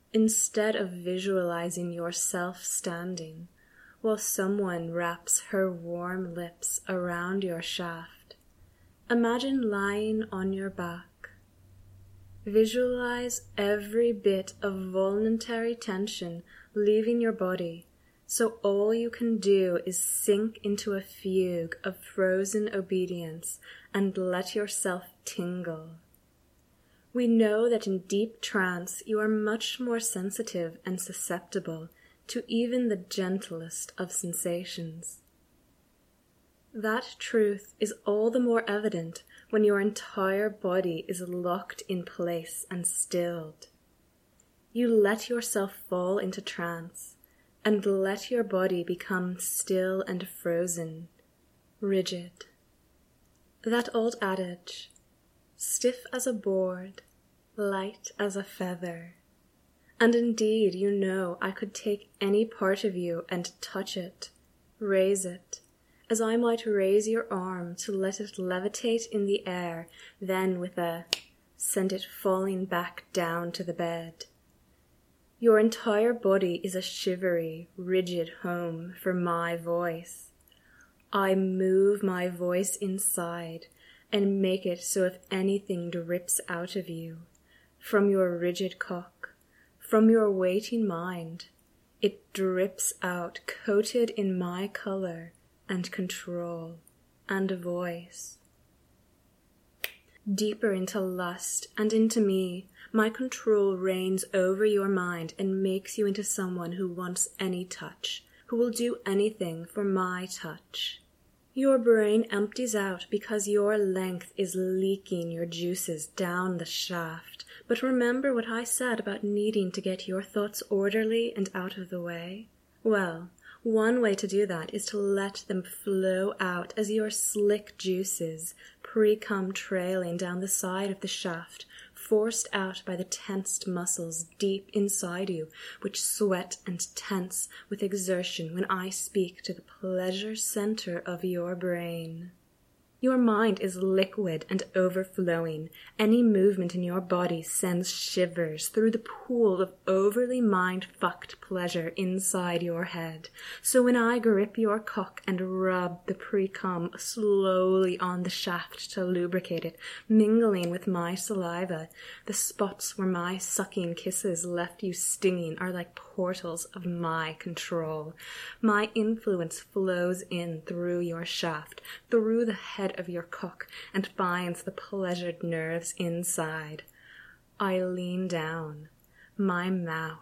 instead of visualizing yourself standing while someone wraps her warm lips around your shaft, imagine lying on your back. Visualize every bit of voluntary tension leaving your body, so all you can do is sink into a fugue of frozen obedience and let yourself tingle. We know that in deep trance you are much more sensitive and susceptible to even the gentlest of sensations. That truth is all the more evident when your entire body is locked in place and stilled. You let yourself fall into trance and let your body become still and frozen, rigid. That old adage, stiff as a board, light as a feather. And indeed, you know, I could take any part of you and touch it, raise it, as I might raise your arm to let it levitate in the air, then with a send it falling back down to the bed. Your entire body is a shivery, rigid home for my voice. I move my voice inside and make it so if anything drips out of you, from your rigid cock, from your waiting mind, it drips out coated in my color and control and voice. Deeper into lust and into me, my control reigns over your mind and makes you into someone who wants any touch, who will do anything for my touch. Your brain empties out because your length is leaking your juices down the shaft. But remember what I said about needing to get your thoughts orderly and out of the way? Well, one way to do that is to let them flow out as your slick juices pre-cum trailing down the side of the shaft, forced out by the tensed muscles deep inside you, which sweat and tense with exertion when I speak to the pleasure center of your brain. Your mind is liquid and overflowing. Any movement in your body sends shivers through the pool of overly mind-fucked pleasure inside your head. So when I grip your cock and rub the pre-cum slowly on the shaft to lubricate it, mingling with my saliva, the spots where my sucking kisses left you stinging are like portals of my control. My influence flows in through your shaft, through the head of your cock, and finds the pleasured nerves inside. I lean down. My mouth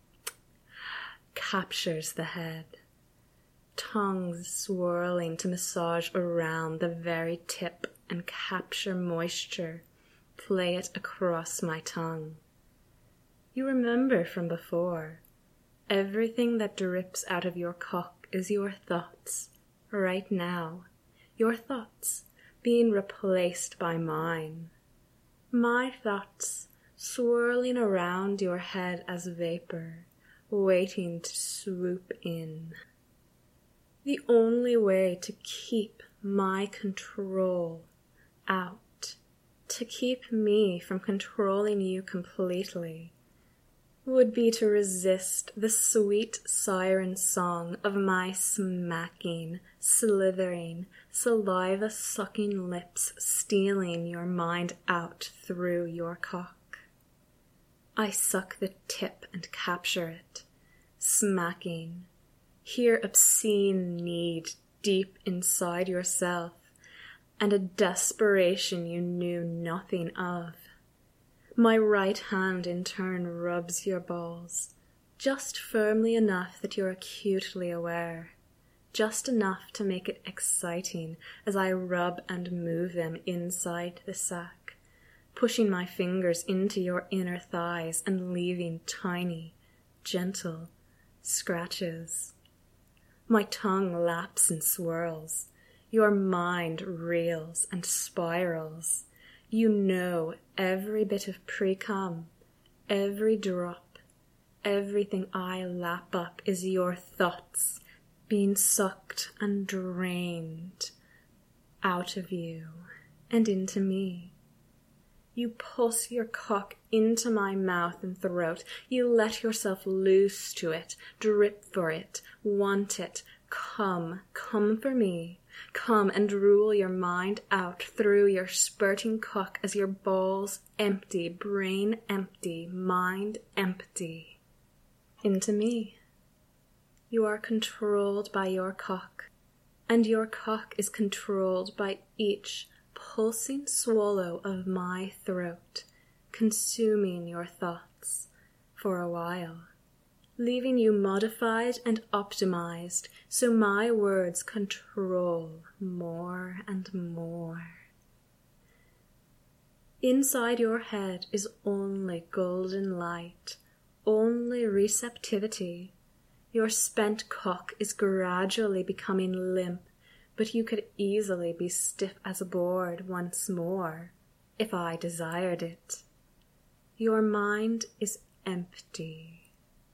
captures the head. Tongues swirling to massage around the very tip and capture moisture, play it across my tongue. You remember from before, everything that drips out of your cock is your thoughts, right now. Your thoughts being replaced by mine. My thoughts swirling around your head as vapor, waiting to swoop in. The only way to keep my control out, to keep me from controlling you completely, would be to resist the sweet siren song of my smacking, slithering, saliva-sucking lips stealing your mind out through your cock. I suck the tip and capture it, smacking. Hear obscene need deep inside yourself, and a desperation you knew nothing of. My right hand in turn rubs your balls, just firmly enough that you're acutely aware, just enough to make it exciting as I rub and move them inside the sack, pushing my fingers into your inner thighs and leaving tiny, gentle scratches. My tongue laps and swirls, your mind reels and spirals. You know every bit of pre-cum, every drop, everything I lap up is your thoughts being sucked and drained out of you and into me. You pulse your cock into my mouth and throat. You let yourself loose to it, drip for it, want it. Come for me. Come and rule your mind out through your spurting cock as your balls empty, brain empty, mind empty. Into me. You are controlled by your cock, and your cock is controlled by each pulsing swallow of my throat, consuming your thoughts for a while, leaving you modified and optimized so my words control more and more. Inside your head is only golden light, only receptivity. Your spent cock is gradually becoming limp, but you could easily be stiff as a board once more, if I desired it. Your mind is empty.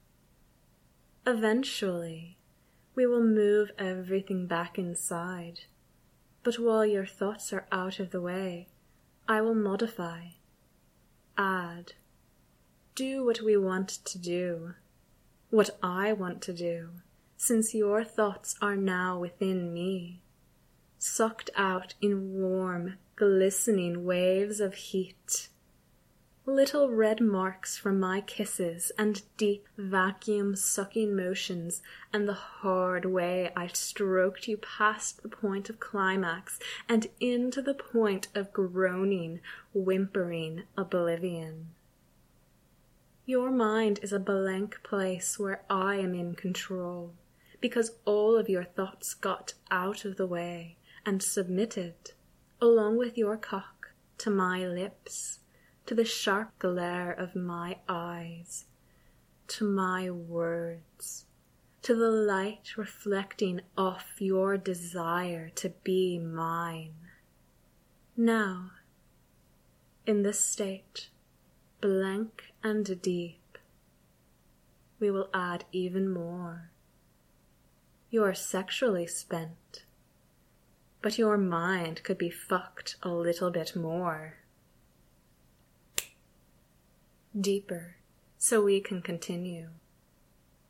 Eventually, we will move everything back inside, but while your thoughts are out of the way, I will modify, add, do what we want to do, what I want to do, since your thoughts are now within me, sucked out in warm, glistening waves of heat. Little red marks from my kisses and deep vacuum-sucking motions and the hard way I stroked you past the point of climax and into the point of groaning, whimpering oblivion. Your mind is a blank place where I am in control, because all of your thoughts got out of the way and submitted, along with your cock, to my lips, to the sharp glare of my eyes, to my words, to the light reflecting off your desire to be mine. Now, in this state, blank and deep, we will add even more. You are sexually spent, but your mind could be fucked a little bit more. Deeper, so we can continue.